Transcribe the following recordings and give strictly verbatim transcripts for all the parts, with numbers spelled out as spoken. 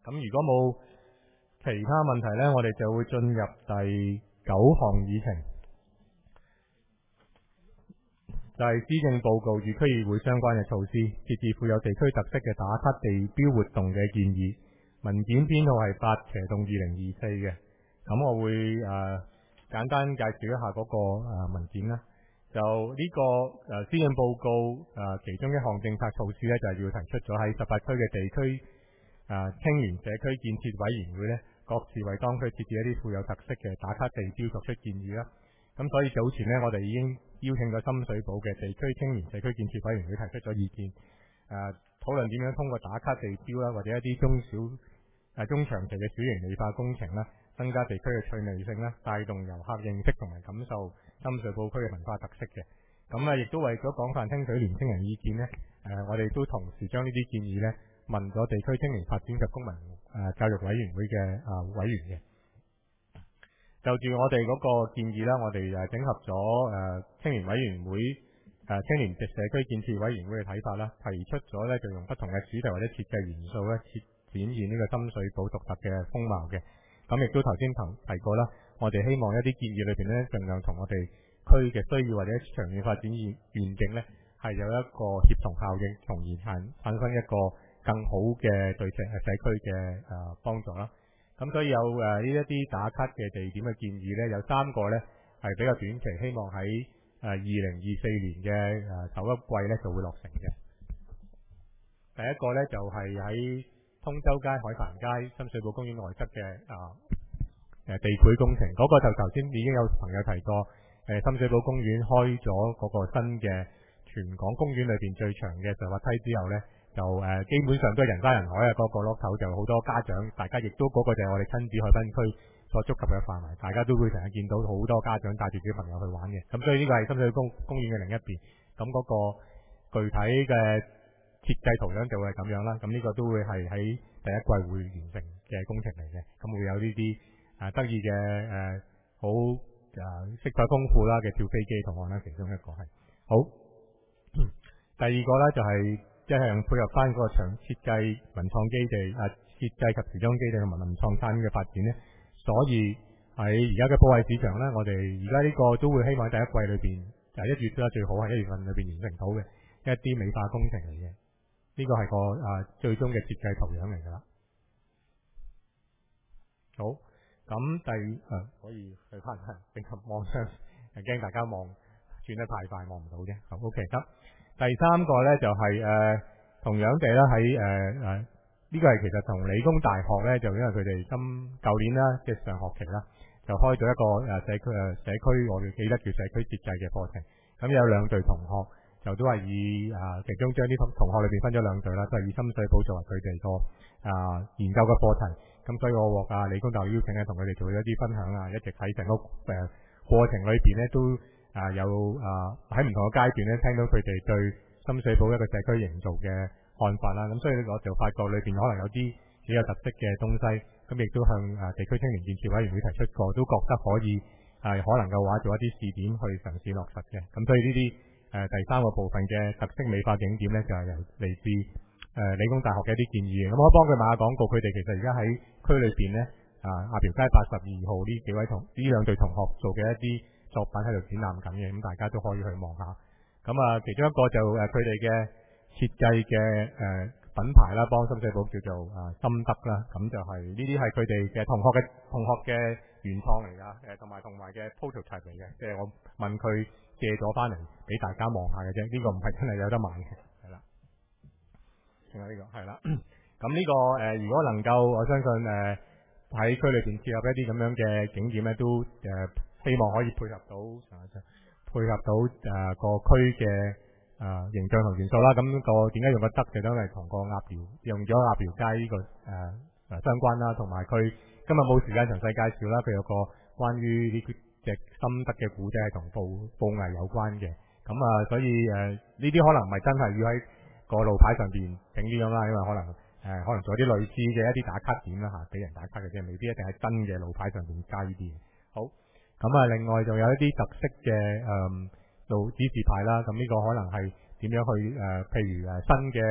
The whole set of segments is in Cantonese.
咁如果冇其他問題呢，我哋就會進入第九項議程，就係施政報告與區議會相關嘅措施，設置富有地區特色嘅打卡地標活動嘅建議。文件編號係八斜洞二零二四嘅。咁我會誒、呃、簡單介紹一下嗰、那個、呃、文件啦。就呢、這個誒施政報告誒、呃、其中一項政策措施呢，就係、是、要提出咗喺十八區嘅地區誒青年社區建設委員會呢，各自為當區設置一啲富有特色嘅打卡地標作出建議啦。咁所以早前呢，我哋已經邀請咗深水埗嘅地區青年社區建設委員會提出咗意見，誒、呃、討論點樣通過打卡地標啦，或者一啲中小誒、呃、中長期嘅小型美化工程啦，增加地區嘅趣味性啦，帶動遊客認識同埋感受深水埗區嘅文化特色嘅。咁啊，亦都為咗廣泛聽取年輕人意見呢，誒、呃、我哋都同時將呢啲建議呢問咗地區青年發展及公民誒、呃、教育委員會嘅誒、呃、委員嘅。就住我哋嗰個建議啦，我哋誒整合咗誒、呃、青年委員會誒、呃、青年社區建設委員會嘅睇法啦，提出咗咧就用不同嘅主題或者設計元素咧，設展現呢個深水埗獨特嘅風貌嘅。咁亦都頭先提提過啦，我哋希望一啲建議裏邊咧，盡量同我哋區嘅需要或者長遠發展願願景咧，係有一個協同效應，從而產產生一個更好嘅對社社區嘅誒幫助啦。咁所以有誒呢一啲打卡嘅地點嘅建議呢，有三個呢係比較短期，希望喺誒二零二四年嘅誒首一季呢就會落成嘅。第一個呢就係、是、喺通州街、海帆街、深水埗公園外側嘅啊誒地繪工程，嗰、那個就頭先已經有朋友提過，誒、呃、深水埗公園開咗嗰個新嘅全港公園裏邊最長嘅上滑梯之後呢。就誒、呃、基本上都係人山人海啊！嗰、那個落頭就好多家長，大家亦都嗰、那個就係我哋親子海濱區所觸及嘅範圍，大家都會成日見到好多家長帶住小朋友去玩嘅。咁所以呢個係深水埗公公園嘅另一邊。咁嗰個具體嘅設計圖樣就會係咁樣啦。咁呢個都會係喺第一季會完成嘅工程嚟嘅。咁會有呢啲誒得意嘅誒好誒色彩豐富啦嘅跳飛機圖案啦，其中一個係好。第二個咧就係、是。即係配合翻嗰個場設計文創基地啊，設計及時裝基地同埋文創產業嘅發展呢。所以喺而家嘅鋪位市場呢，我哋而家呢個都會希望喺第一季裏邊，就係一月啦，最好係一月份裏邊完成到嘅一啲美化工程嚟嘅。呢、這個係個啊最終嘅設計圖樣嚟㗎啦。好，咁第啊可以去翻係並及望上，係驚大家望轉得太快望唔到啫。好 ，OK 得。第三個咧就係、是、誒、呃、同樣地啦，喺誒誒呢個係其實同理工大學咧，就因為佢哋今舊年啦，即係上學期啦，就開咗一個誒社區誒社區，我哋記得叫社區設計嘅課程。咁有兩隊同學就都係以誒、呃、其中將啲同學裏邊分咗兩隊啦，都係以深水埗作為佢哋個誒研究嘅課題。咁所以我獲啊理工大學邀請咧，同佢哋做咗一啲分享啊，一直喺成個誒過程裏邊咧都。啊，有啊喺唔同嘅階段咧，聽到佢哋對深水埗一個社區營造嘅看法啦。咁所以我就發覺裏邊可能有啲幾有特色嘅東西，咁亦都向啊地區青年建設委員會提出過，都覺得可以係、啊、可能嘅話做一啲試點去嘗試落實嘅。咁所以呢啲誒第三個部分嘅特色美化景點咧，就係、是、由嚟自誒、呃、理工大學嘅一啲建議。咁我幫佢賣下廣告，佢哋其實而家喺區裏邊咧啊亞寮街八十二號呢幾位同呢兩隊同學做嘅一啲作品喺度展覽緊嘅，咁大家都可以去望下。咁啊，其中一個就誒佢哋嘅設計嘅誒品牌啦，幫深水埗叫做啊心得啦。咁就係呢啲係佢哋嘅同學嘅同學嘅原創嚟㗎，誒同埋同埋嘅 prototype 嚟嘅，即係我問佢借咗翻嚟俾大家望下嘅啫。呢個唔係真係有得賣嘅，係啦。仲有呢個係啦。咁呢個誒，如果能夠，我相信誒喺區裏邊設立一啲咁樣嘅景點咧，都誒。希望可以配合到，配合到誒、呃、個區嘅誒形象同元素啦。咁、那個點解用個得嘅，都係同個鴨寮用咗鴨寮街呢、這個誒誒、呃、相關啦。同埋佢今日冇時間詳細介紹啦。佢有個關於呢隻心得嘅古仔係同布布藝有關嘅。咁啊，所以誒呢啲可能唔係真係要喺個路牌上邊整啲咁啦，因為可能誒、呃、可能做啲類似嘅一啲打卡點啦嚇，俾人打卡嘅啫，未必一定喺真嘅路牌上邊加呢啲嘅。好。咁啊，另外仲有一啲特色嘅誒路指示牌啦。咁呢個可能係點樣去誒、呃，譬如誒新嘅誒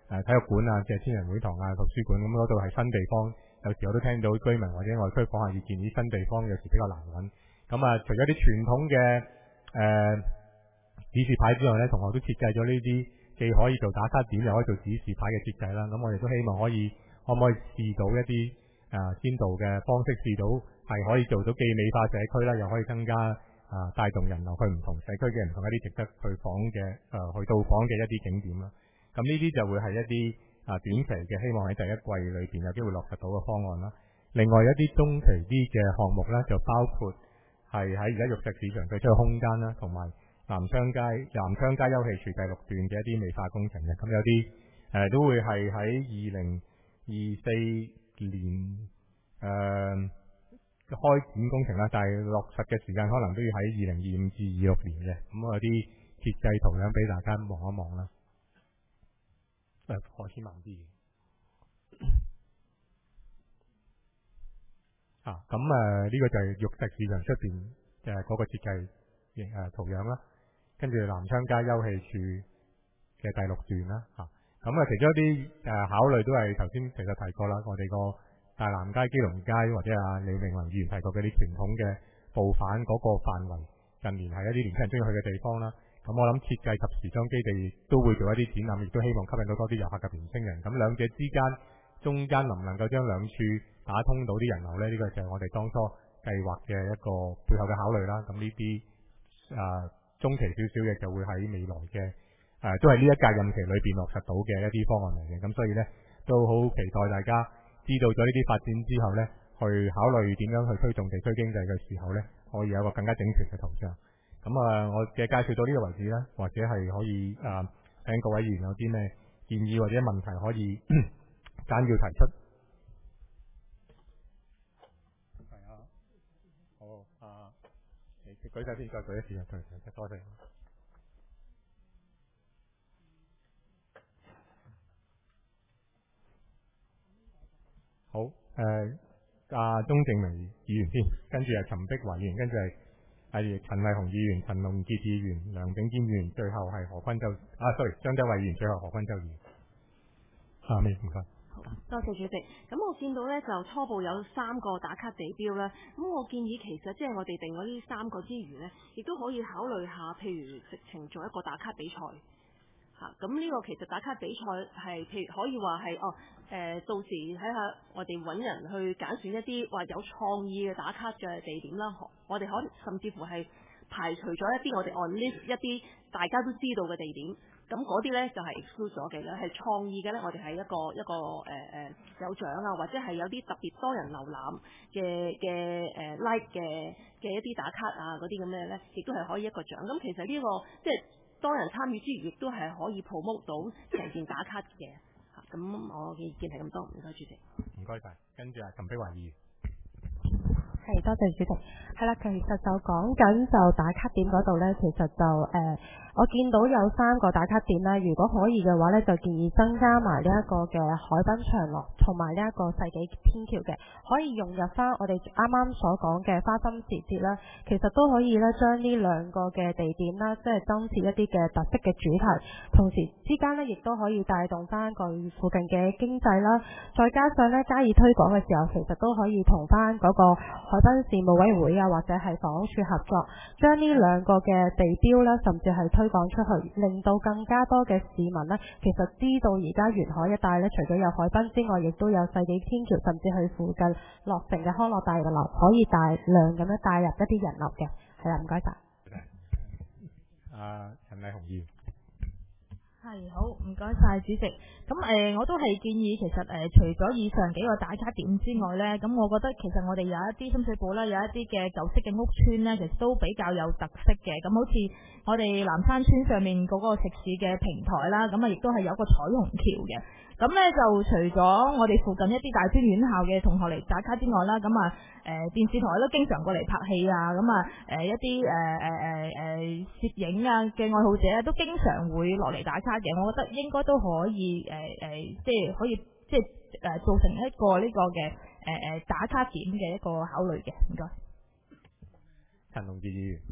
誒體育館啊、嘅千人會堂啊、圖書館，咁嗰度係新地方，有時我都聽到居民或者外區訪客意見，啲新地方有時比較難揾。咁啊，除咗啲傳統嘅誒、呃、指示牌之外咧，同學都設計咗呢啲既可以做打卡點，又可以做指示牌嘅設計啦。咁我哋都希望可以可唔可以試到一啲誒先導嘅方式，試到係可以做到既美化社區啦，又可以增加啊帶動人流去唔同社區嘅唔同一啲值得去訪嘅誒、呃、去到訪嘅一啲景點啦。咁呢啲就會係一啲啊短期嘅，希望喺第一季裏邊有機會落實到嘅方案啦。另外一啲中期啲嘅項目咧，就包括係喺而家玉石市場推出嘅空間啦，同埋南昌街南昌街休憩處第六段嘅一啲美化工程嘅。咁有啲誒、呃、都會係喺二零二四年誒、呃、開展工程啦，但係落實嘅時間可能都要喺二零二五至二六年嘅。咁我有啲設計圖樣俾大家望一望啦。誒，開始慢啲啊！咁誒呢個就係玉石市場出邊嘅嗰個設計型誒圖樣啦。跟住南昌街休憩處嘅第六段啦。嚇、啊，咁啊其中一啲誒、呃、考慮都係頭先其實提過啦。我哋個大南街、基隆街或者阿李明宏議員提過嗰啲傳統嘅步反嗰個範圍，近年係一啲年輕人中意去嘅地方啦。咁我諗設計及時裝基地都會做一啲展覽，亦都希望吸引到多啲遊客及年輕人。咁兩者之間中間能唔能夠將兩處打通到啲人流呢？呢、呢個就係我哋當初計劃嘅一個背後嘅考慮啦。咁呢啲誒中期少少嘅就會喺未來嘅誒、呃、都係呢一屆任期裏邊落實到嘅一啲方案嚟嘅。咁所以呢，都好期待大家知道咗呢啲發展之後呢，去考慮點樣去推動地區經濟嘅時候呢，可以有一個更加整全嘅圖像。咁啊，我嘅介紹到呢個為止啦，或者係可以啊，請各位議員有啲咩建議或者問題可以簡要提出。係啊，好啊，你舉手先，再舉一次啊，對，多謝。好，誒、呃，阿鍾正明議員先，跟住係陳碧華議員，跟住係。係陳麗紅議員、陳龍傑議員、梁炳堅議員，最後係何君洲啊 ，sorry， 張德偉議員，最後何君洲議員。啊，咩唔該？ 好，多謝主席。咁我見到咧就初步有三個打卡地標啦。咁我建議其實即係我哋定咗呢三個之餘咧，亦都可以考慮下，譬如直情做一個打卡比賽。嚇、啊，咁呢個其實打卡比賽係譬如可以話係哦，誒、呃、到時睇下我哋揾人去揀選一啲話有創意嘅打卡嘅地點啦。我哋可能甚至乎係排除咗一啲我哋 on list 一啲大家都知道嘅地點，咁嗰啲呢就係 exclude 咗嘅咧，係創意嘅呢，我哋係一個一個誒誒、呃、有獎啊，或者係有啲特別多人瀏覽嘅嘅誒 like 嘅嘅一啲打卡啊嗰啲咁嘅呢，亦都係可以一個獎。咁其實呢、這個即係多人參與之餘，亦都係可以 promote 到成件打卡嘅。嚇，咁我嘅意見係咁多，唔該主席。 唔該晒，跟住係陳碧華議員。 係，多謝主席。係啦，其實就講緊就打卡點嗰度呢，其實就誒、呃，我見到有三個打卡點啦。如果可以嘅話呢，就建議增加埋呢一個嘅海濱長廊同埋呢一個世紀天橋嘅，可以融入翻我哋啱啱所講嘅花心時節啦。其實都可以呢，將呢兩個嘅地點啦，即係增設一啲嘅特色嘅主題，同時之間呢，亦都可以帶動翻個附近嘅經濟啦。再加上呢，加以推廣嘅時候，其實都可以同翻嗰個海濱事務委員會啊，或者係房屋署合作，將呢兩個嘅地標啦，甚至係推廣出去，令到更加多嘅市民呢，其實知道而家沿海一帶呢，除咗有海濱之外，亦都有世紀天橋，甚至去附近落成嘅康樂大樓，可以大量咁樣帶入一啲人流嘅。係啦，唔該晒。 阿陳麗紅議員。 係好，唔該晒主席。咁誒、呃，我都係建議，其實誒、呃，除咗以上幾個打卡點之外呢，咁我覺得其實我哋有一啲深水埗啦，有一啲嘅舊式嘅屋邨呢，其實都比較有特色嘅。咁好似我哋南山村上面嗰個食肆嘅平台啦，咁啊亦都係有個彩虹橋嘅。咁呢就除咗我哋附近一啲大專院校嘅同學嚟打卡之外啦，咁啊誒電視台都經常過嚟拍戲啊，咁啊誒一啲誒誒誒誒攝影啊嘅愛好者都經常會落嚟打卡嘅。我覺得應該都可以誒誒、呃呃，即係可以即係誒做成一個呢個嘅誒誒打卡點嘅一個考慮嘅。唔該。 陳龍傑議員。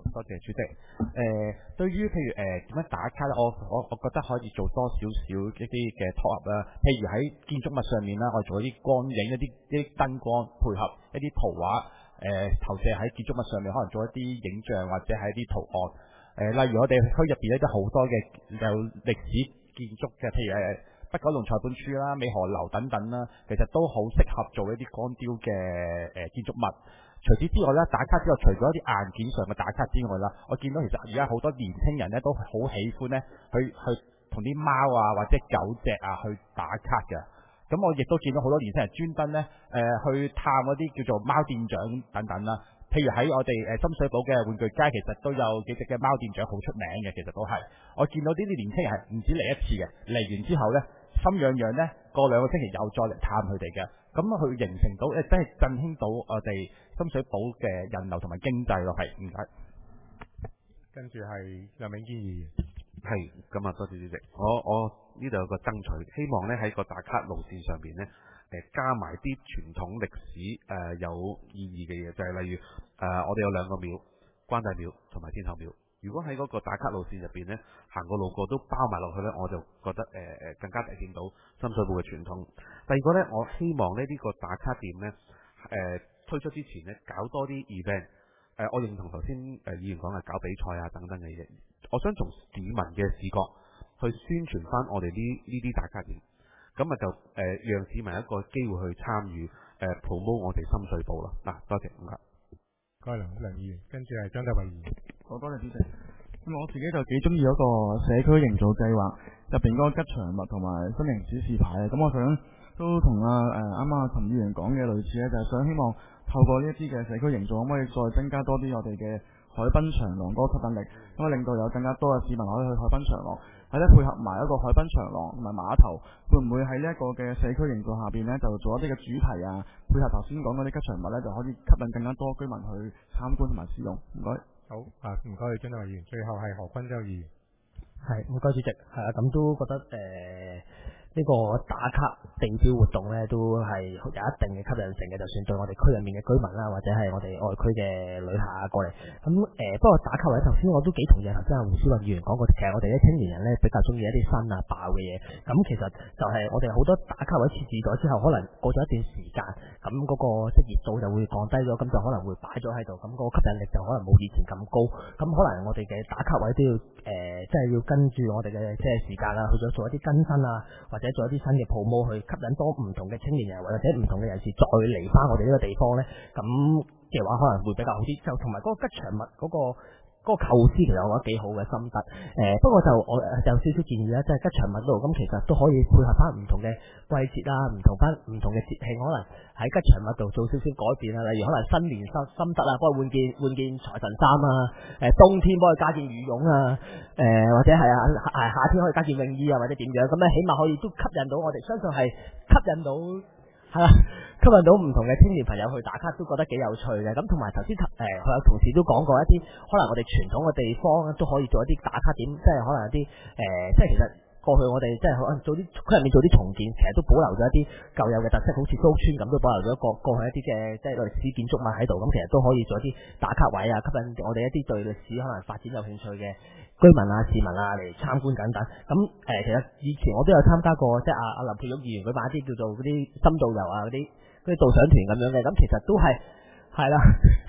多謝主席。誒、呃，對於譬如誒點樣打卡咧，我我我覺得可以做多少少一啲嘅 top up 啦。譬如喺建築物上面啦，我做一啲光影、一啲一啲燈光配合一啲圖畫，誒、呃、投射喺建築物上面，可能做一啲影像或者係一啲圖案。誒、呃，例如我哋區入邊咧都好多嘅有歷史建築嘅，譬如誒北九龍裁判處啦、美荷樓等等啦，其實都好適合做一啲光雕嘅誒建築物。除此之外咧，打卡之外，除咗一啲硬件上嘅打卡之外啦，我見到其實而家好多年輕人咧都好喜歡咧去去同啲貓啊或者狗隻啊去打卡嘅。咁我亦都見到好多年輕人專登咧誒去探嗰啲叫做貓店長等等啦。譬如喺我哋誒深水埗嘅玩具街，其實都有幾隻嘅貓店長好出名嘅，其實都係。我見到呢啲年輕人係唔止嚟一次嘅，嚟完之後咧心癢癢咧，過兩個星期又再嚟探佢哋嘅。咁佢形成到誒真係振興到我哋深水埗嘅人流同埋經濟咯，係唔該。 跟住係梁永堅議員， 係咁啊，多謝主席。我我呢度有個爭取，希望咧喺個打卡路線上邊咧，誒加埋啲傳統歷史誒、呃、有意義嘅嘢，就係、是、例如誒、呃、我哋有兩個廟，關帝廟同埋天后廟。如果喺嗰個打卡路線入邊咧，行個路過都包埋落去咧，我就覺得誒誒、呃、更加體現到深水埗嘅傳統。第二個咧，我希望咧呢、這個打卡點咧，誒、呃、推出之前咧搞多啲 event。誒、呃，我認同頭先誒議員講嘅搞比賽啊等等嘅嘢。我想從市民嘅視角去宣傳翻我哋呢呢啲打卡點，咁啊就誒、呃、讓市民一個機會去參與誒 promote 我哋深水埗啦。嗱、啊，多謝唔該。 該梁梁議員，跟住係張德偉議員。 好多謝主席。咁我自己就幾中意嗰個社區營造計劃入邊嗰個吉祥物同埋新型指示牌。咁我想都同阿誒啱啱阿陳議員講嘅類似咧，就係、是、想希望透過呢一啲嘅社區營造，可唔可以再增加多啲我哋嘅海濱長廊嗰個吸引力，咁啊令到有更加多嘅市民可以去海濱長廊，或者配合埋一個海濱長廊同埋碼頭，會唔會喺呢一個嘅社區營造下邊呢，就做一啲嘅主題啊，配合頭先講嗰啲吉祥物呢，就可以吸引更加多居民去參觀同埋使用。唔該。 好啊，唔該你張德偉議員。最後係何君洲議員。 係，唔該主席。係啊，咁都覺得誒。呃呢個打卡地標活動咧，都係有一定嘅吸引性嘅。就算對我哋區入面嘅居民啦，或者係我哋外區嘅旅客過嚟。咁誒、呃，不過打卡位頭先我都幾同意頭先阿胡思運議員講過，其實我哋啲青年人咧比較中意一啲新啊爆嘅嘢。咁其實就係我哋好多打卡位設置咗之後，可能過咗一段時間，咁嗰個即係熱度就會降低咗，咁就可能會擺咗喺度，咁、嗰個吸引力就可能冇以前咁高。咁可能我哋嘅打卡位都要誒，即、呃、係、就是、要跟住我哋嘅即係時間啦，去咗做一啲更新啊。或者做一啲新嘅 promo 去吸引多唔同嘅青年人或者唔同嘅人士再嚟翻我哋呢個地方咧，咁嘅話可能會比較好啲。就同埋嗰個吉祥物嗰、嗰個嗰、嗰個構思其實我覺得幾好嘅心得。誒、呃、不過就我有少少建議咧，即係吉祥物度咁其實都可以配合翻唔同嘅季節啦，唔同翻唔同嘅節慶，可能喺吉祥物度做少少改變啊。例如可能新年心心得啊，幫佢換件換件財神衫啊，誒、呃、冬天幫佢加件羽絨啊，誒、呃、或者係啊係夏天可以加件泳衣啊，或者點樣咁咧，起碼可以都吸引到我哋，相信係吸引到係啦，吸引到唔同嘅青年朋友去打卡，都覺得幾有趣嘅。咁同埋頭先誒，佢、呃、有同事都講過一啲，可能我哋傳統嘅地方都可以做一啲打卡點，即係可能一啲誒、呃，即係其實過去我哋即係可能做啲區入面做啲重建，其實都保留咗一啲舊有嘅特色，好似蘇村咁都保留咗一個過去一啲嘅即係歷史建築物喺度，咁其實都可以做一啲打卡位啊，吸引我哋一啲對歷史可能發展有興趣嘅居民啊、市民啊嚟參觀等等。咁誒、呃，其實以前我都有參加過，即係阿阿林佩玉議員佢辦一啲叫做嗰啲深度遊啊，嗰啲嗰啲導賞團咁樣嘅，咁其實都係係啦。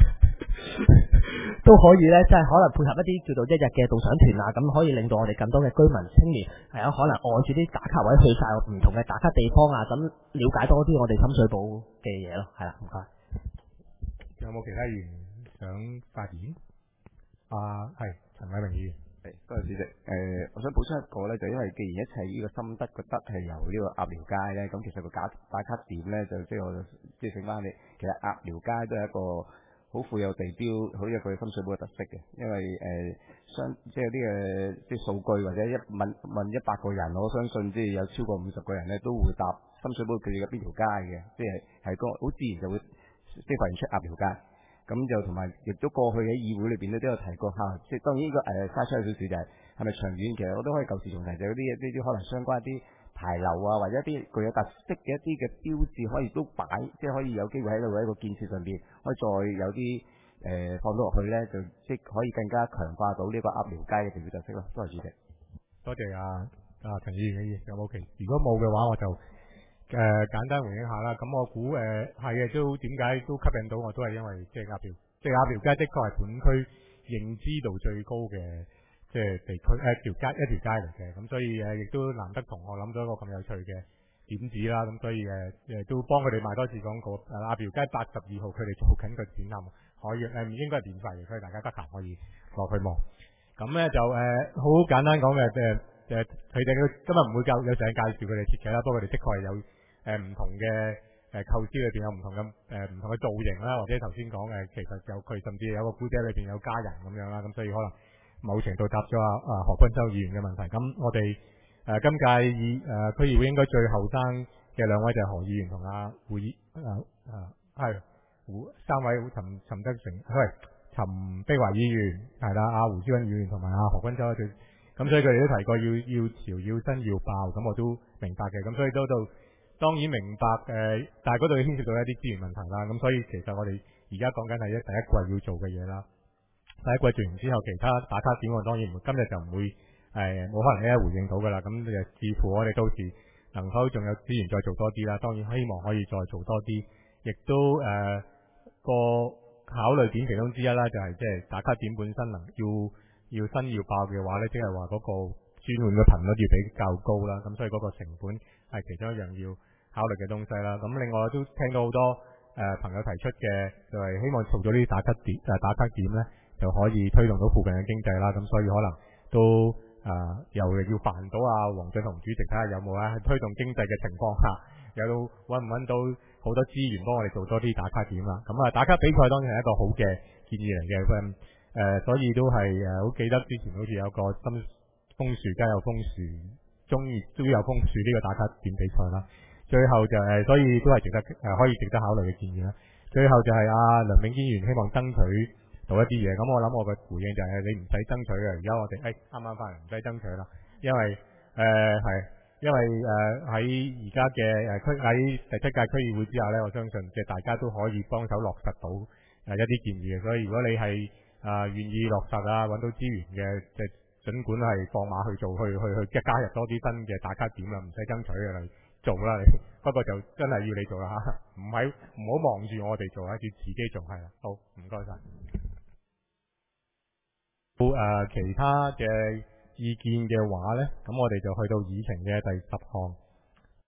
都可以咧，即係可能配合一啲叫做一日嘅導賞團啊，咁可以令到我哋更多嘅居民青年係有可能按住啲打卡位去晒唔同嘅打卡地方啊，咁了解多啲我哋深水埗嘅嘢咯，係啦，唔該。 有冇其他議員想發言？啊，係陳偉明議員。 係，多謝主席。誒、呃，我想補充一個咧，就因為既然一切呢個心得覺得係由呢個鴨寮街咧，咁其實個打打卡點咧，就即係我即係醒翻你，其實鴨寮街都係一個好富有地標，好有佢深水埗嘅特色嘅。因為誒，相、呃、即係啲嘅即係數據或者一問問一百個人，我相信即係有超過五十個人咧都會答深水埗佢哋嘅邊條街嘅，即係係個好自然就會即係發現出鴨寮街。咁就同埋亦都過去喺議會裏邊咧都有提過嚇，即係當然呢、這個誒嘥出去少少就係係咪長遠，其實我都可以舊時重提，就有啲呢啲可能相關一啲牌樓啊，或者一啲具有特色嘅一啲嘅標誌，可以都擺，即係可以有機會喺度喺個建設上邊，可以再有啲誒放到落去咧，就即係可以更加強化到呢個鴨寮街嘅地標特色咯。多謝主席。 多謝啊啊陳議員嘅意見，有冇其？如果冇嘅話，我就誒、呃、簡單回應下啦。咁我估誒係嘅，都點解都吸引到我，都係因為即係鴨寮，即係鴨寮街的確係本區認知度最高嘅即係地區誒條街一條街嚟嘅。咁所以誒亦都難得同學諗到一個咁有趣嘅點子啦。咁所以誒誒都幫佢哋賣多次廣告。誒鴨寮街八十二號佢哋做緊個展覽，可以誒唔應該係免費嘅，所以大家得閒可以落去望。咁咧就誒好、呃、簡單講嘅誒誒，佢哋今日唔會教有時間介紹佢哋設計啦，不過佢哋的確係有誒唔、呃、同嘅誒構思裏邊有唔同嘅誒唔同嘅造型啦，或者頭先講誒其實有佢甚至有個古仔裏邊有家人咁樣啦，咁所以可能某程度答咗阿啊何君洲議員嘅問題。咁我哋誒、呃、今屆議誒區議會應該最後生嘅兩位就係何議員同阿胡議誒誒係胡三位陳陳德成喂。陳碧華議員係啦，阿胡志偉議員同埋阿何君洲最，咁所以佢哋都提過要要潮要新要爆，咁我都明白嘅，咁所以都到當然明白誒、呃，但係嗰度牽涉到一啲資源問題啦，咁所以其實我哋而家講緊係一第一季要做嘅嘢啦，第一季做完之後，其他打卡點我當然唔會今日就唔會誒冇、呃、可能一一回應到㗎啦，咁就視乎我哋到時能否仲有資源再做多啲啦，當然希望可以再做多啲，亦都誒、呃、個。考慮點其中之一啦，就係即係打卡點本身能要要新要爆嘅話咧，即係話嗰個轉換嘅頻率要比較高啦，咁所以嗰個成本係其中一樣要考慮嘅東西啦。咁另外都聽到好多誒、呃、朋友提出嘅，就係、是、希望做咗呢啲打卡點誒打卡點咧，就可以推動到附近嘅經濟啦。咁所以可能都誒、呃、又要煩到阿黃俊雄主席睇下有冇咧推動經濟嘅情況下，有到揾唔揾到好多資源幫我哋做多啲打卡點啦。咁啊，打卡比賽當然係一個好嘅建議嚟嘅。咁、呃、誒，所以都係誒好記得之前好似有個新楓樹街有楓樹，中意都有楓樹呢個打卡點比賽啦。最後就係、是、所以都係值得誒、呃、可以值得考慮嘅建議啦。最後就係阿、啊、梁炳堅議員希望爭取到一啲嘢。咁我諗我嘅回應就係你唔使爭取嘅。而家我哋誒啱啱翻嚟唔使爭取啦，因為誒係。呃因為誒喺而家嘅誒區喺第七屆區議會之下咧，我相信即係大家都可以幫手落實到誒、呃、一啲建議嘅。所以如果你係誒願意落實啊，揾到資源嘅，即係儘管係放馬去做，去去去即係加入多啲新嘅打卡點啦，唔使爭取嘅嚟做啦。你不過就真係要你做啦嚇，唔係唔好望住我哋做，係要自己做係啦。好，唔該晒。好誒、呃，其他嘅意見嘅話呢，咁我哋就去到議程嘅第十項，